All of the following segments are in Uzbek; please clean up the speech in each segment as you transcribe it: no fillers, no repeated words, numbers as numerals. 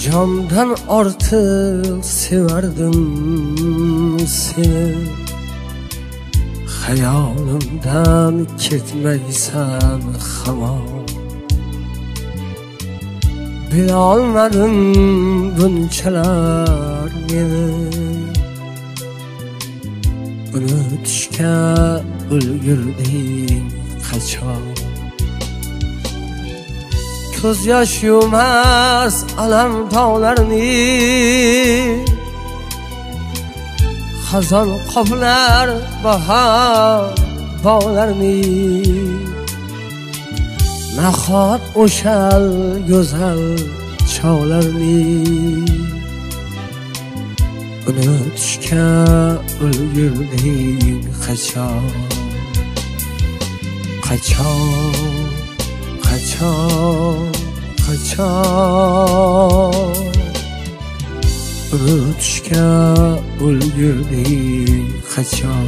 Candan artık severdim seni, hayolimdan ketmaysan hamon. Bilolmadim bunchalar meni, unutishga ulgurding qachon. Ko'z yosh yumas alam tog'larni, xazon qoplar bahor bog'larni. Nahot o'shal go'zal chog'larni, unutishga ulgurding qachon. Qachon, qachon, qachon unutishga ulgurding qachon.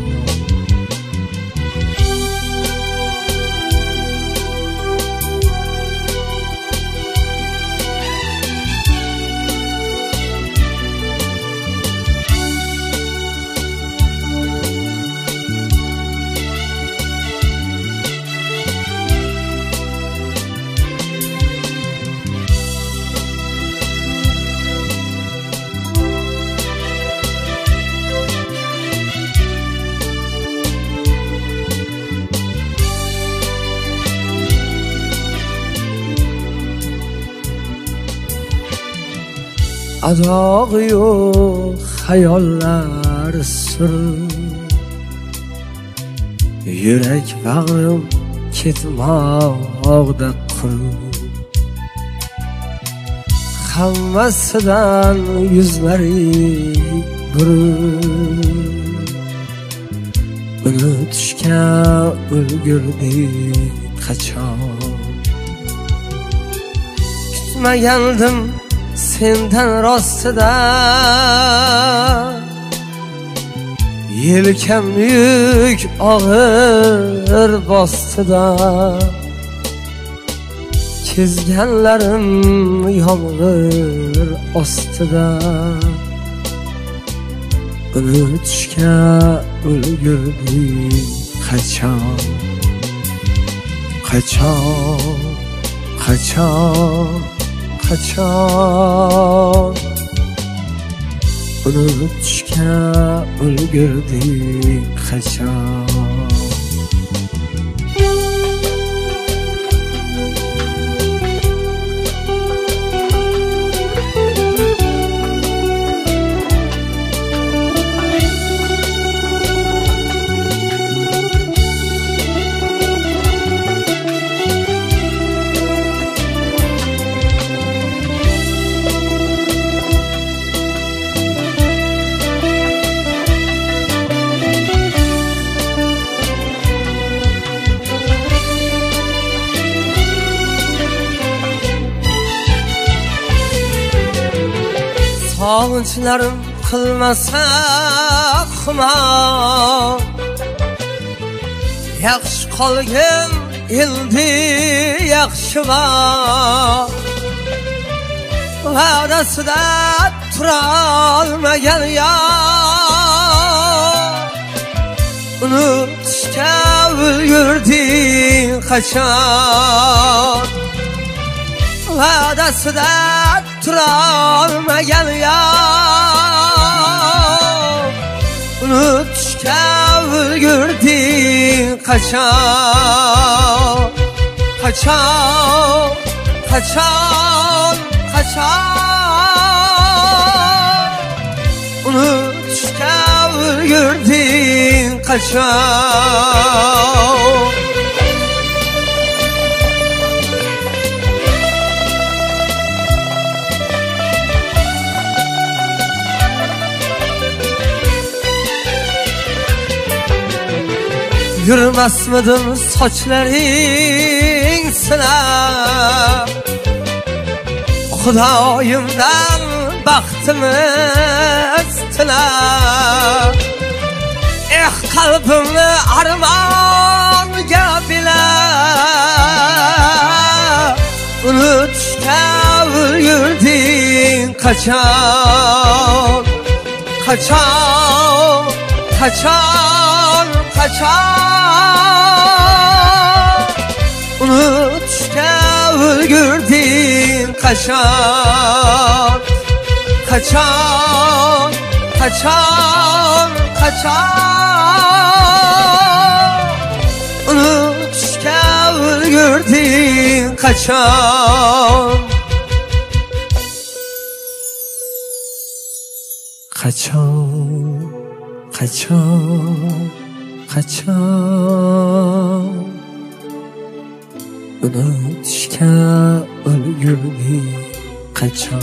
Adog'i yo'q xayollar sur, yurak bag'rim ketmoqda qurib. Hammasidan yuzlari burib, unutishga ulgurding qachon. Kutmagandim sendan rostida, yelkam yuk og'ir bostida. Kezganlarim yomg'ir ostida, unutishga ulgurding qachon. Qachon, qachon, qachon unutishga ulgurding qachon. Sog'inchlarım qilmasa xumor, yaxshi qolgan endi yaxshi bor. Va'dasida turolmagan yor, unutishga ulgurding qachon. Va'dasida turolmagan yor, unutishga ulgurding qachon. Qachon, qachon, qachon unutishga ulgurding qachon. Yurmasmidim sochlaring sinab, Xudoyimdan baxtimiz tilab. Qalbimni armonga bilab, unutishga ulgurdim kaçan, kaçan, kaçan, kaçan. Unutuşta öldürdün kaçan, kaçan, kaçan, kaçan. Unutuşta öldürdün kaçan. Kaçan, kaçan, kaçan. Unutuşka ölgürdi kaçan.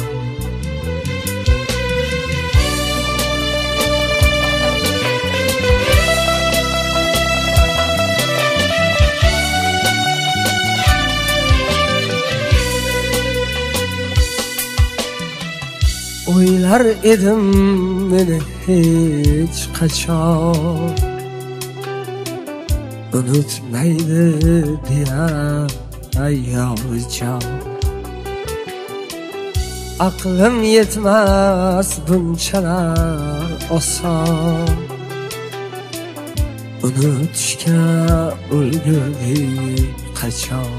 Oylar edim meni hiç kaçan, unutmaydı diyen yavrucan. Aklım yetmez bunçalar osan, unutuşka ulgurdi kaçan.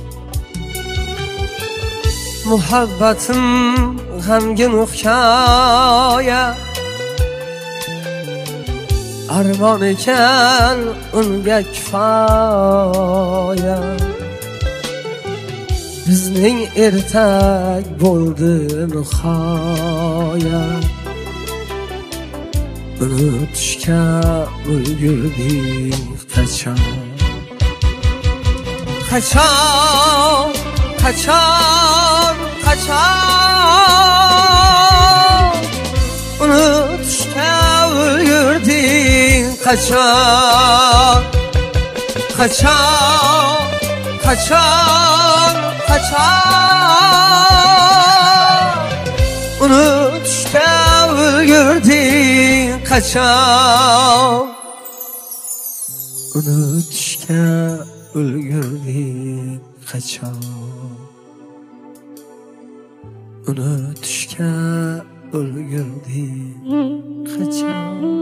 Muhabbetim g'amgin hikoya, armon ekan unga kifoya. Bizning ertak bo'ldi nihoya, unutishga ulgurdik qachon. Qachon, qachon, qachon. Unutishga ulgurdik qachon. Qachon, qachon, qachon. Unutishga ulgurdik qachon. Unutishga ulgurdik qachon. Unutishga ulgurdik qachon.